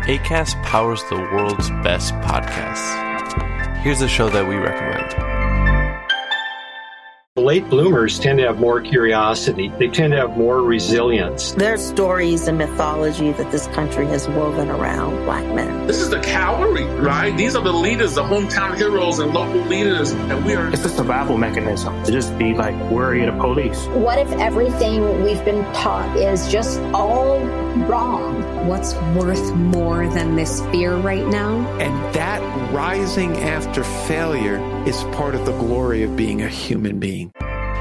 Acast powers the world's best podcasts. Here's a show that we recommend. Late bloomers tend to have more curiosity. They tend to have more resilience. There's stories and mythology that this country has woven around Black men. This is the cavalry, right? These are the leaders, the hometown heroes and local leaders. And we are... It's a survival mechanism to just be like worry of the police. What if everything we've been taught is just all wrong? What's worth more than this fear right now? And that rising after failure is part of the glory of being a human being.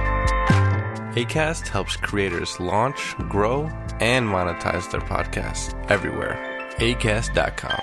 Acast helps creators launch, grow, and monetize their podcasts everywhere. Acast.com.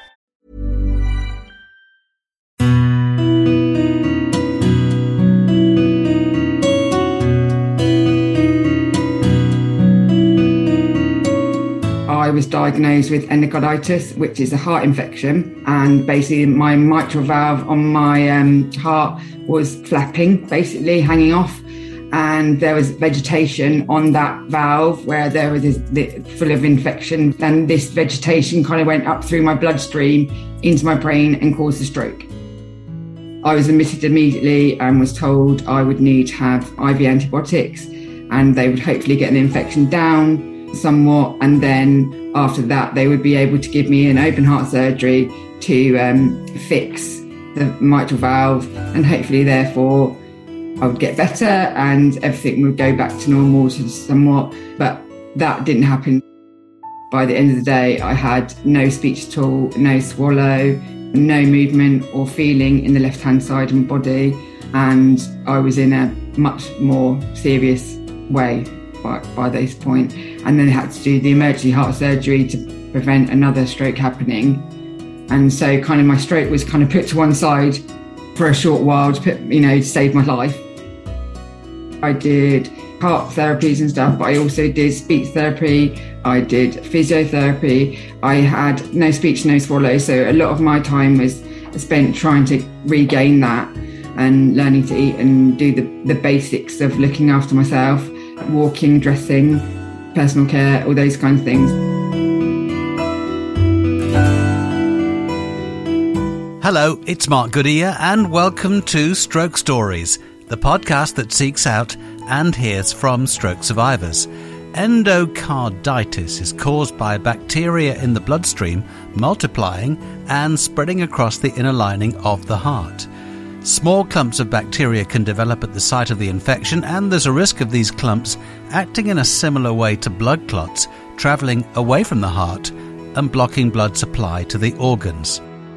I was diagnosed with endocarditis, which is a heart infection, and basically my mitral valve on my heart was flapping, basically hanging off, and there was vegetation on that valve where there was full of infection, and this vegetation kind of went up through my bloodstream into my brain and caused a stroke. I was admitted immediately and was told I would need to have IV antibiotics, and they would hopefully get the infection down somewhat, and then after that they would be able to give me an open heart surgery to fix the mitral valve, and hopefully therefore I would get better and everything would go back to normal somewhat. But that didn't happen. By the end of the day, I had no speech at all, no swallow, no movement or feeling in the left-hand side of my body, and I was in a much more serious way by this point. And then they had to do the emergency heart surgery to prevent another stroke happening. And so kind of my stroke was kind of put to one side for a short while to save my life. I did heart therapies and stuff, but I also did speech therapy. I did physiotherapy. I had no speech, no swallow. So a lot of my time was spent trying to regain that and learning to eat and do the basics of looking after myself, walking, dressing, personal care, all those kinds of things. Hello, it's Mark Goodyear and welcome to Stroke Stories, the podcast that seeks out and hears from stroke survivors. Endocarditis is caused by bacteria in the bloodstream multiplying and spreading across the inner lining of the heart. Small clumps of bacteria can develop at the site of the infection, and there's a risk of these clumps acting in a similar way to blood clots, travelling away from the heart and blocking blood supply to the organs.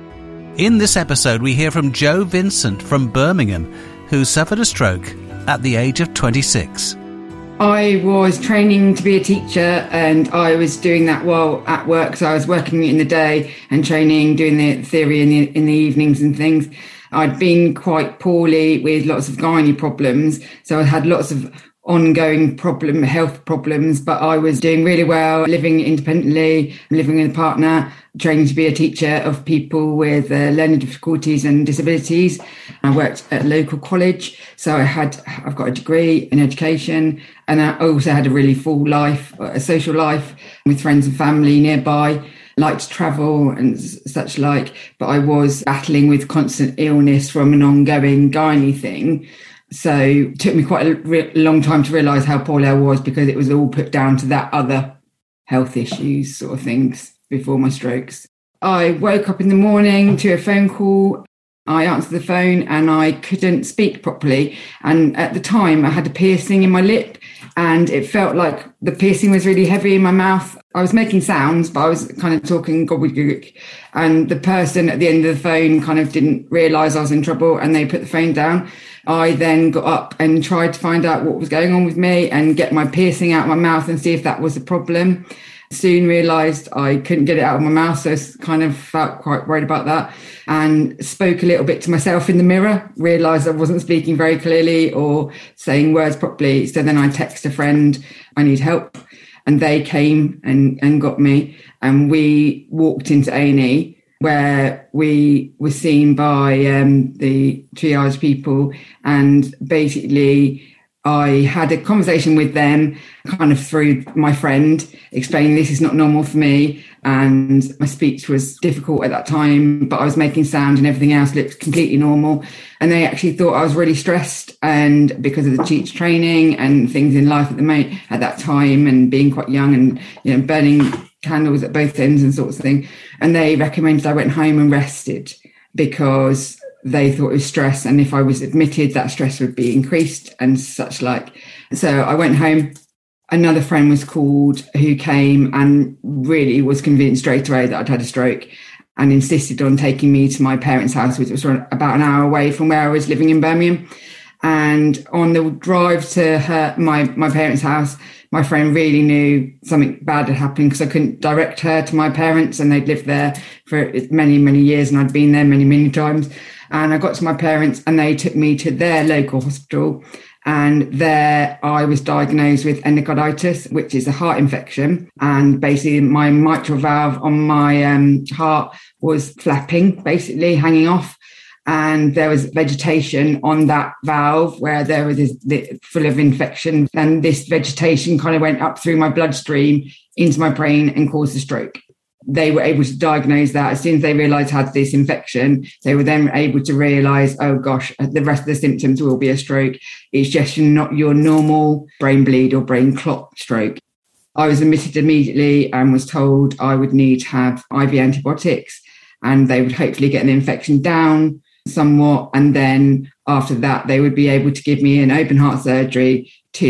In this episode, we hear from Joe Vincent from Birmingham, who suffered a stroke at the age of 26. I was training to be a teacher, and I was doing that while at work. So I was working in the day and training, doing the theory in the evenings and things. I'd been quite poorly with lots of gynae problems, so I had lots of ongoing health problems, but I was doing really well, living independently, living with a partner, training to be a teacher of people with learning difficulties and disabilities. I worked at a local college, so I've got a degree in education, and I also had a really full life, a social life with friends and family nearby. Like to travel and such like, but I was battling with constant illness from an ongoing gynae thing. So it took me quite a long time to realise how poorly I was, because it was all put down to that other health issues sort of things before my strokes. I woke up in the morning to a phone call. I answered the phone and I couldn't speak properly. And at the time I had a piercing in my lip, and it felt like the piercing was really heavy in my mouth. I was making sounds, but I was kind of talking gobbledygook. And the person at the end of the phone kind of didn't realise I was in trouble, and they put the phone down. I then got up and tried to find out what was going on with me and get my piercing out of my mouth and see if that was a problem. Soon realised I couldn't get it out of my mouth, so kind of felt quite worried about that, and spoke a little bit to myself in the mirror, realised I wasn't speaking very clearly or saying words properly. So then I texted a friend, I need help. And they came and got me, and we walked into A&E, where we were seen by the triage people, and basically I had a conversation with them kind of through my friend, explaining this is not normal for me. And my speech was difficult at that time, but I was making sound and everything else looked completely normal. And they actually thought I was really stressed, and because of the teacher training and things in life at that time, and being quite young and, you know, burning candles at both ends and sorts of thing. And they recommended I went home and rested because they thought it was stress, and if I was admitted, that stress would be increased and such like. So I went home. Another friend was called who came and really was convinced straight away that I'd had a stroke, and insisted on taking me to my parents' house, which was about an hour away from where I was living in Birmingham. And on the drive to my parents' house, my friend really knew something bad had happened, because I couldn't direct her to my parents, and they'd lived there for many, many years, and I'd been there many, many times. And I got to my parents and they took me to their local hospital. And there I was diagnosed with endocarditis, which is a heart infection. And basically my mitral valve on my heart was flapping, basically hanging off. And there was vegetation on that valve where there was this full of infection. And this vegetation kind of went up through my bloodstream into my brain and caused a stroke. They were able to diagnose that. As soon as they realised I had this infection, they were then able to realise, oh gosh, the rest of the symptoms will be a stroke. It's just not your normal brain bleed or brain clot stroke. I was admitted immediately and was told I would need to have IV antibiotics, and they would hopefully get the infection down somewhat. And then after that, they would be able to give me an open heart surgery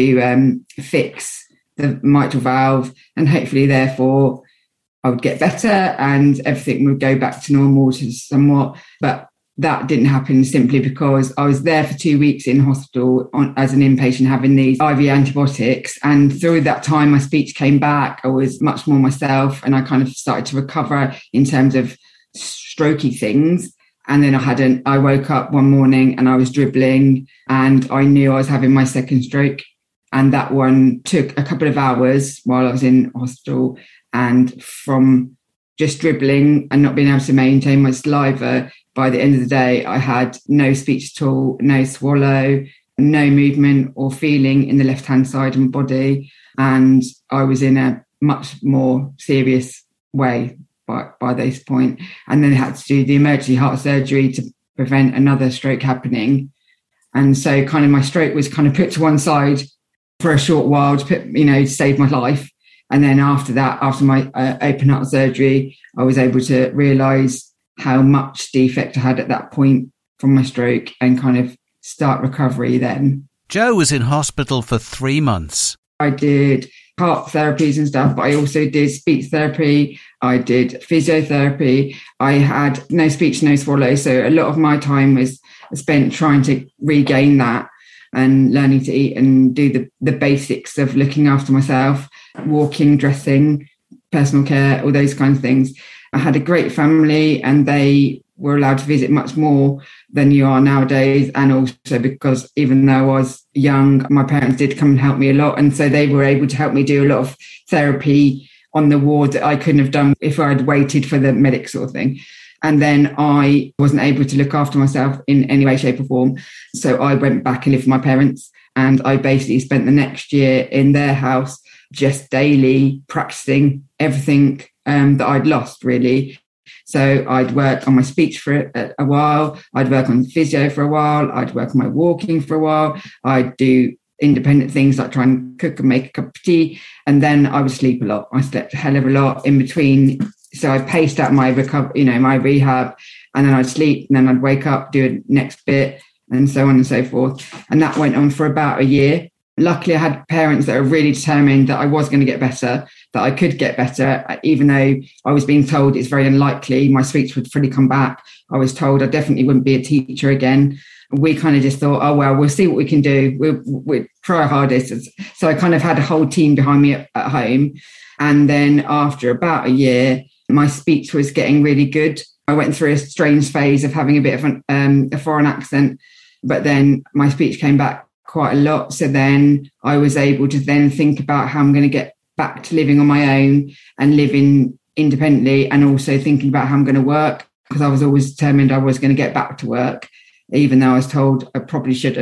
to fix the mitral valve, and hopefully therefore I would get better and everything would go back to normal somewhat. But that didn't happen simply because I was there for 2 weeks in hospital as an inpatient having these IV antibiotics. And through that time, my speech came back. I was much more myself, and I kind of started to recover in terms of strokey things. And then I woke up one morning and I was dribbling, and I knew I was having my second stroke. And that one took a couple of hours while I was in hospital. And from just dribbling and not being able to maintain my saliva, by the end of the day, I had no speech at all, no swallow, no movement or feeling in the left-hand side of my body. And I was in a much more serious way by this point. And then I had to do the emergency heart surgery to prevent another stroke happening. And so kind of my stroke was kind of put to one side for a short while to save my life. And then after that, after my open heart surgery, I was able to realise how much defect I had at that point from my stroke and kind of start recovery then. Jo was in hospital for 3 months. I did heart therapies and stuff, but I also did speech therapy. I did physiotherapy. I had no speech, no swallow. So a lot of my time was spent trying to regain that and learning to eat and do the basics of looking after myself, walking, dressing, personal care, all those kinds of things. I had a great family and they were allowed to visit much more than you are nowadays. And also because even though I was young, my parents did come and help me a lot. And so they were able to help me do a lot of therapy on the ward that I couldn't have done if I had waited for the medic sort of thing. And then I wasn't able to look after myself in any way, shape or form. So I went back and lived with my parents, and I basically spent the next year in their house just daily practicing everything that I'd lost, really. So I'd work on my speech for a while. I'd work on physio for a while. I'd work on my walking for a while. I'd do independent things like try and cook and make a cup of tea. And then I would sleep a lot. I slept a hell of a lot in between. So I paced out my my rehab, and then I'd sleep, and then I'd wake up, do a next bit, and so on and so forth. And that went on for about a year. Luckily, I had parents that were really determined that I was going to get better, that I could get better, even though I was being told it's very unlikely my speech would fully come back. I was told I definitely wouldn't be a teacher again. We kind of just thought, oh, well, we'll see what we can do. We'll try our hardest. So I kind of had a whole team behind me at home. And then after about a year, my speech was getting really good. I went through a strange phase of having a bit of a foreign accent, but then my speech came back quite a lot. So then I was able to then think about how I'm going to get back to living on my own and living independently, and also thinking about how I'm going to work, because I was always determined I was going to get back to work, even though I was told I probably shouldn't.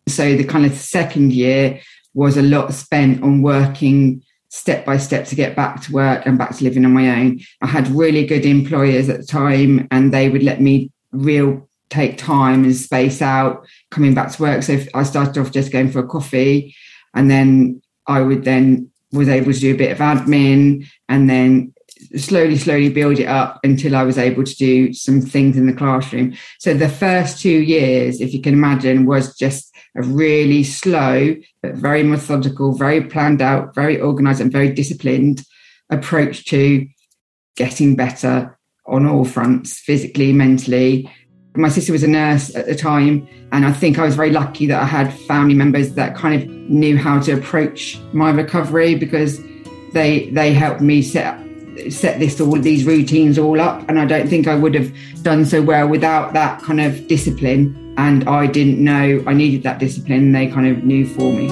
So the kind of second year was a lot spent on working step by step to get back to work and back to living on my own. I had really good employers at the time, and they would let me take time and space out coming back to work. So I started off just going for a coffee, and then I was able to do a bit of admin, and then slowly build it up until I was able to do some things in the classroom. So the first 2 years, if you can imagine, was just a really slow, but very methodical, very planned out, very organised and very disciplined approach to getting better on all fronts, physically, mentally. My sister was a nurse at the time, and I think I was very lucky that I had family members that kind of knew how to approach my recovery, because they helped me set these routines all up, and I don't think I would have done so well without that kind of discipline. And I didn't know I needed that discipline, and they kind of knew for me.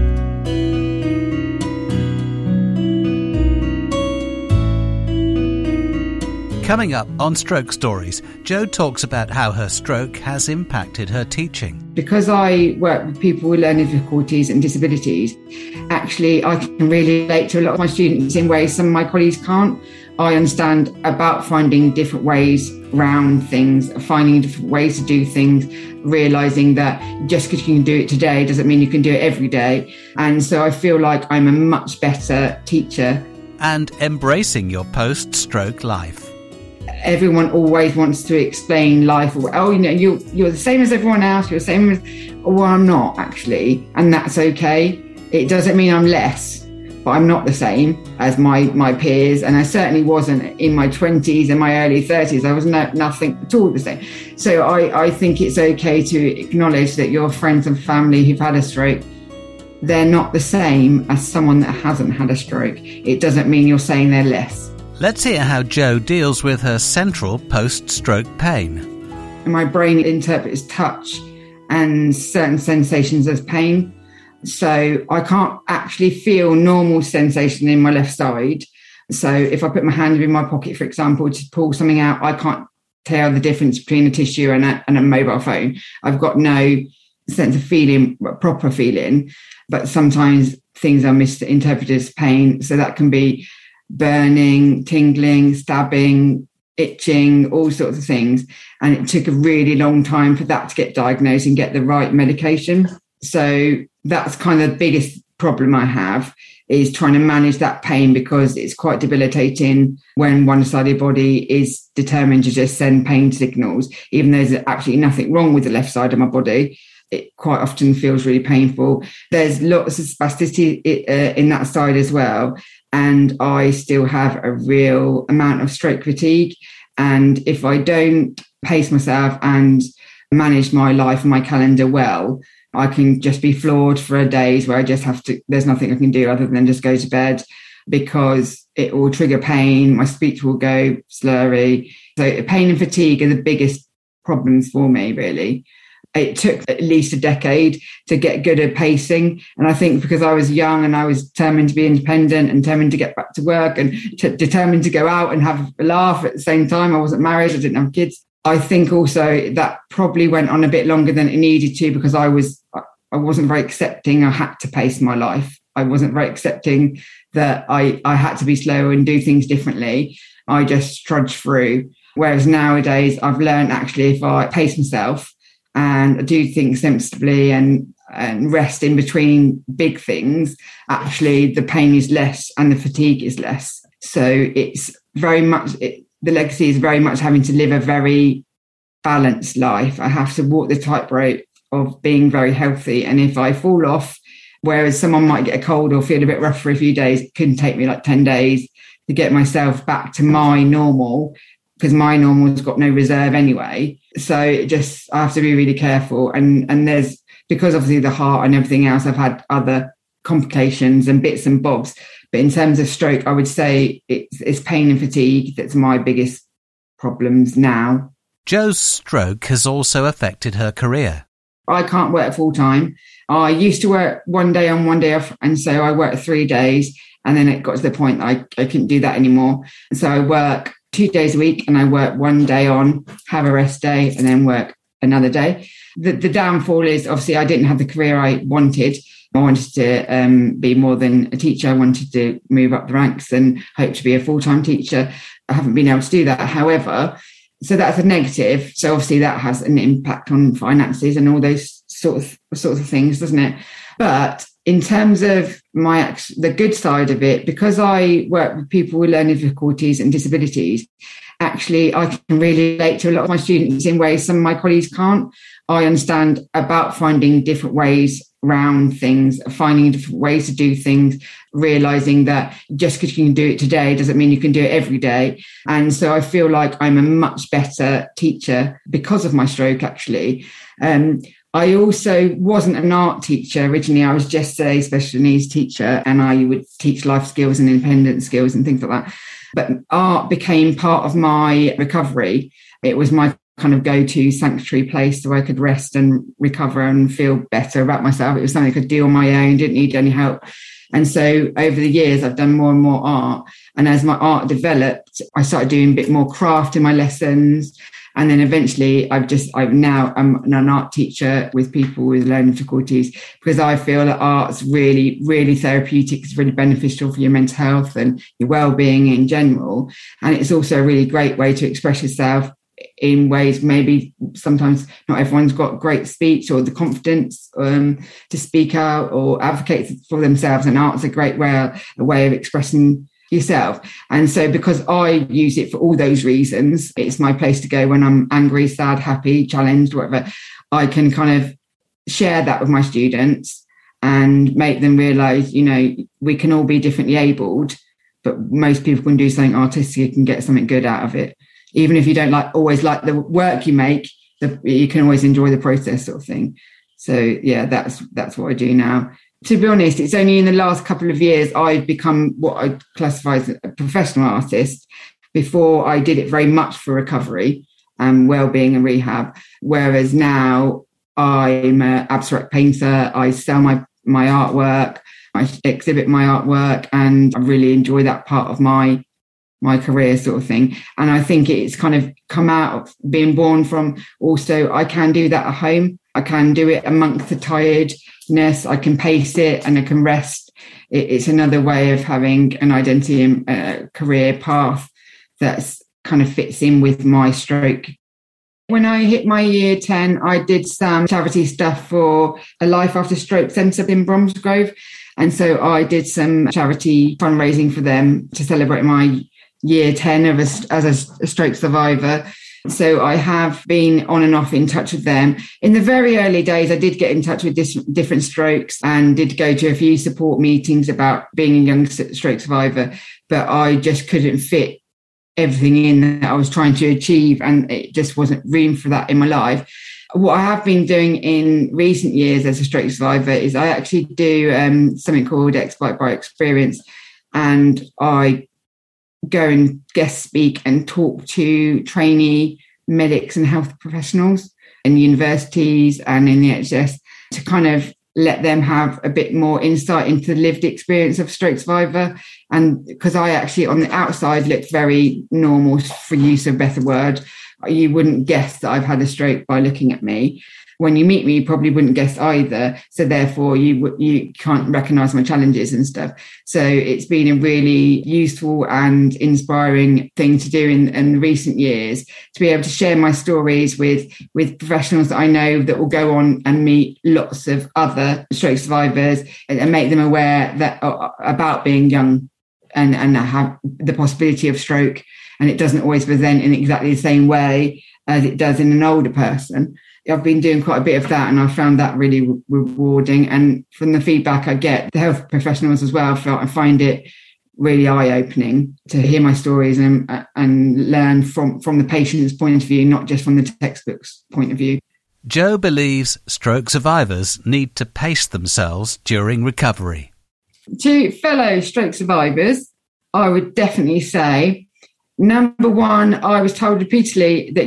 Coming up on Stroke Stories, Jo talks about how her stroke has impacted her teaching. Because I work with people with learning difficulties and disabilities, actually I can really relate to a lot of my students in ways some of my colleagues can't. I understand about finding different ways around things, finding different ways to do things, realising that just because you can do it today doesn't mean you can do it every day. And so I feel like I'm a much better teacher. And embracing your post-stroke life. Everyone always wants to explain life. You're the same as everyone else. You're the same as, well, I'm not actually. And that's okay. It doesn't mean I'm less, but I'm not the same as my peers. And I certainly wasn't in my 20s and my early 30s. I was nothing at all the same. So I think it's okay to acknowledge that your friends and family who've had a stroke, they're not the same as someone that hasn't had a stroke. It doesn't mean you're saying they're less. Let's hear how Jo deals with her central post-stroke pain. My brain interprets touch and certain sensations as pain. So I can't actually feel normal sensation in my left side. So if I put my hand in my pocket, for example, to pull something out, I can't tell the difference between a tissue and a mobile phone. I've got no sense of feeling, proper feeling, but sometimes things are misinterpreted as pain. So that can be burning, tingling, stabbing, itching, all sorts of things. And it took a really long time for that to get diagnosed and get the right medication. So that's kind of the biggest problem I have, is trying to manage that pain, because it's quite debilitating when one side of your body is determined to just send pain signals, even though there's absolutely nothing wrong with the left side of my body. It quite often feels really painful. There's lots of spasticity in that side as well. And I still have a real amount of stroke fatigue. And if I don't pace myself and manage my life and my calendar well, I can just be floored for days where I just have to, there's nothing I can do other than just go to bed, because it will trigger pain. My speech will go slurry. So pain and fatigue are the biggest problems for me, really. It took at least a decade to get good at pacing. And I think because I was young and I was determined to be independent and determined to get back to work and determined to go out and have a laugh at the same time. I wasn't married. I didn't have kids. I think also that probably went on a bit longer than it needed to, because I wasn't very accepting. I had to pace my life. I wasn't very accepting that I had to be slower and do things differently. I just trudged through. Whereas nowadays I've learned, actually, if I pace myself and do things sensibly and rest in between big things, actually the pain is less and the fatigue is less. So it's very much, the legacy is very much having to live a very balanced life. I have to walk the tightrope of being very healthy. And if I fall off, whereas someone might get a cold or feel a bit rough for a few days, it can take me like 10 days to get myself back to my normal, because my normal's got no reserve anyway. So I have to be really careful. And there's, because obviously the heart and everything else, I've had other complications and bits and bobs. But in terms of stroke, I would say it's pain and fatigue that's my biggest problems now. Jo's stroke has also affected her career. I can't work full time. I used to work one day on, one day off. And so I worked 3 days. And then it got to the point that I couldn't do that anymore. So I work 2 days a week, and I work 1 day on, have a rest day, and then work another day. The downfall is obviously I didn't have the career I wanted. I wanted to be more than a teacher. I wanted to move up the ranks and hope to be a full-time teacher. I haven't been able to do that. However, so that's a negative. So obviously that has an impact on finances and all those sorts of things, doesn't it? But in terms of the good side of it, because I work with people with learning difficulties and disabilities, actually I can really relate to a lot of my students in ways some of my colleagues can't. I understand about finding different ways around things, finding different ways to do things, realizing that just because you can do it today doesn't mean you can do it every day. And so I feel like I'm a much better teacher because of my stroke, actually. I also wasn't an art teacher originally. I was just a special needs teacher, and I would teach life skills and independent skills and things like that. But art became part of my recovery. It was my kind of go-to sanctuary place so I could rest and recover and feel better about myself. It was something I could do on my own, didn't need any help. And so over the years, I've done more and more art. And as my art developed, I started doing a bit more craft in my lessons. And then eventually I'm an art teacher with people with learning difficulties, because I feel that art's really, really therapeutic. It's really beneficial for your mental health and your well-being in general. And it's also a really great way to express yourself in ways maybe sometimes not everyone's got great speech or the confidence to speak out or advocate for themselves. And art's a great way of expressing yourself. And so because I use it for all those reasons, it's my place to go when I'm angry, sad, happy, challenged, whatever. I can kind of share that with my students and make them realize, we can all be differently abled, but most people can do something artistic and get something good out of it. Even if you don't always like the work you make, you can always enjoy the process, sort of thing. So yeah, that's what I do now. To be honest, it's only in the last couple of years I've become what I classify as a professional artist. Before, I did it very much for recovery and well-being and rehab, whereas now I'm an abstract painter. I sell my artwork, I exhibit my artwork, and I really enjoy that part of my career, sort of thing. And I think it's kind of come out of being born from also I can do that at home. I can do it amongst the tiredness. I can pace it and I can rest. It's another way of having an identity and career path that's kind of fits in with my stroke. When I hit my year 10, I did some charity stuff for a Life After Stroke Centre in Bromsgrove. And so I did some charity fundraising for them to celebrate my year 10 as a stroke survivor. So I have been on and off in touch with them. In the very early days, I did get in touch with different strokes and did go to a few support meetings about being a young stroke survivor, but I just couldn't fit everything in that I was trying to achieve, and it just wasn't room for that in my life. What I have been doing in recent years as a stroke survivor is I actually do something called Expert by Experience, and I go and guest speak and talk to trainee medics and health professionals in universities and in the NHS to kind of let them have a bit more insight into the lived experience of stroke survivor. And because I actually on the outside look very normal, for use of a better word, you wouldn't guess that I've had a stroke by looking at me. When you meet me, you probably wouldn't guess either. So therefore, you can't recognise my challenges and stuff. So it's been a really useful and inspiring thing to do in recent years, to be able to share my stories with professionals that I know that will go on and meet lots of other stroke survivors and make them aware that about being young and have the possibility of stroke. And it doesn't always present in exactly the same way as it does in an older person. I've been doing quite a bit of that, and I found that really rewarding. And from the feedback I get, the health professionals as well, I find it really eye-opening to hear my stories and learn from the patient's point of view, not just from the textbook's point of view. Jo believes stroke survivors need to pace themselves during recovery. To fellow stroke survivors, I would definitely say, number one, I was told repeatedly that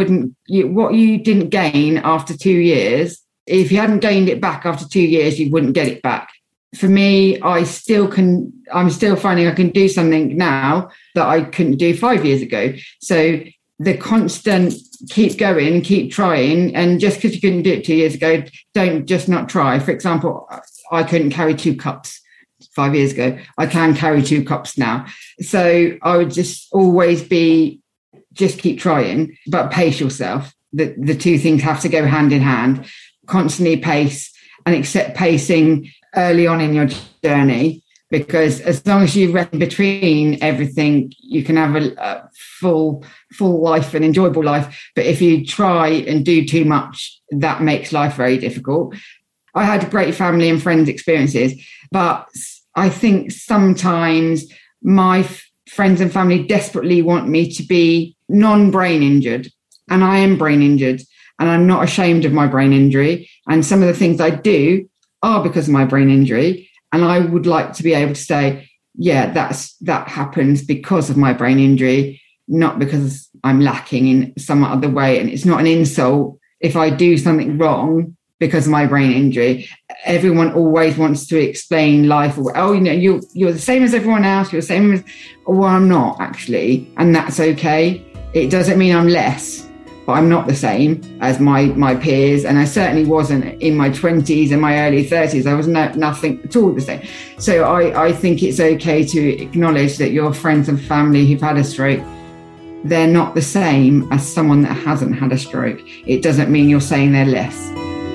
what you didn't gain after 2 years, if you hadn't gained it back after 2 years, you wouldn't get it back. For me, I'm still finding I can do something now that I couldn't do 5 years ago. So the constant keep going, keep trying. And just because you couldn't do it 2 years ago, don't just not try. For example, I couldn't carry 2 cups 5 years ago. I can carry 2 cups now. So I would just always just keep trying, but pace yourself. The two things have to go hand in hand. Constantly pace and accept pacing early on in your journey, because as long as you rest between everything, you can have a full life, an enjoyable life. But if you try and do too much, that makes life very difficult. I had great family and friends experiences, but I think sometimes my friends and family desperately want me to be non-brain injured, and I am brain injured, and I'm not ashamed of my brain injury. And some of the things I do are because of my brain injury. And I would like to be able to say, yeah, that happens because of my brain injury, not because I'm lacking in some other way. And it's not an insult if I do something wrong because of my brain injury. Everyone always wants to explain life. Oh, you're the same as everyone else. You're the same as, well, I'm not actually. And that's okay. It doesn't mean I'm less, but I'm not the same as my peers. And I certainly wasn't in my 20s and my early 30s. I was nothing at all the same. So I think it's okay to acknowledge that your friends and family who've had a stroke, they're not the same as someone that hasn't had a stroke. It doesn't mean you're saying they're less.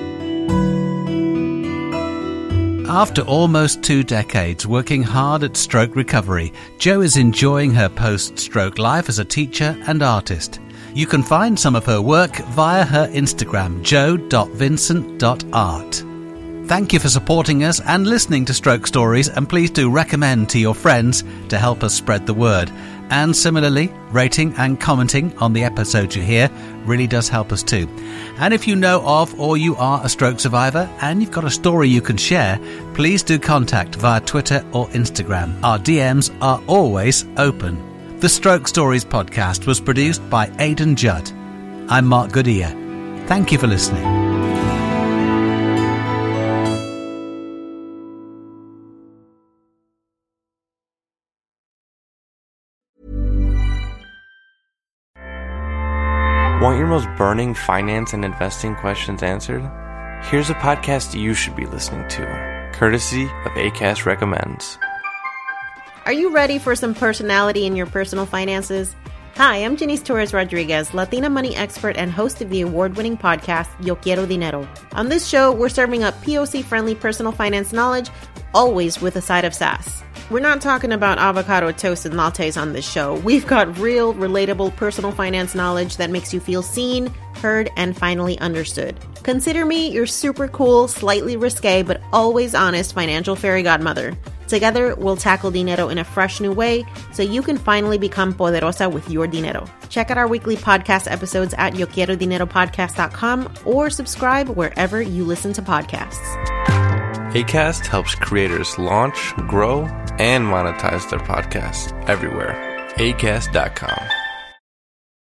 After almost 2 decades working hard at stroke recovery, Jo is enjoying her post-stroke life as a teacher and artist. You can find some of her work via her Instagram, jo.vincent.art. Thank you for supporting us and listening to Stroke Stories, and please do recommend to your friends to help us spread the word. And similarly, rating and commenting on the episodes you hear really does help us too. And if you know of or you are a stroke survivor and you've got a story you can share, please do contact via Twitter or Instagram. Our DMs are always open. The Stroke Stories podcast was produced by Aidan Judd. I'm Mark Goodyear. Thank you for listening. Want your most burning finance and investing questions answered? Here's a podcast you should be listening to, courtesy of Acast Recommends. Are you ready for some personality in your personal finances? Hi, I'm Janice Torres-Rodriguez, Latina money expert and host of the award-winning podcast, Yo Quiero Dinero. On this show, we're serving up POC-friendly personal finance knowledge, always with a side of sass. We're not talking about avocado toast and lattes on this show. We've got real, relatable personal finance knowledge that makes you feel seen, heard, and finally understood. Consider me your super cool, slightly risque, but always honest financial fairy godmother. Together, we'll tackle dinero in a fresh new way so you can finally become poderosa with your dinero. Check out our weekly podcast episodes at yoquierodineropodcast.com or subscribe wherever you listen to podcasts. Acast helps creators launch, grow, and monetize their podcasts everywhere. Acast.com.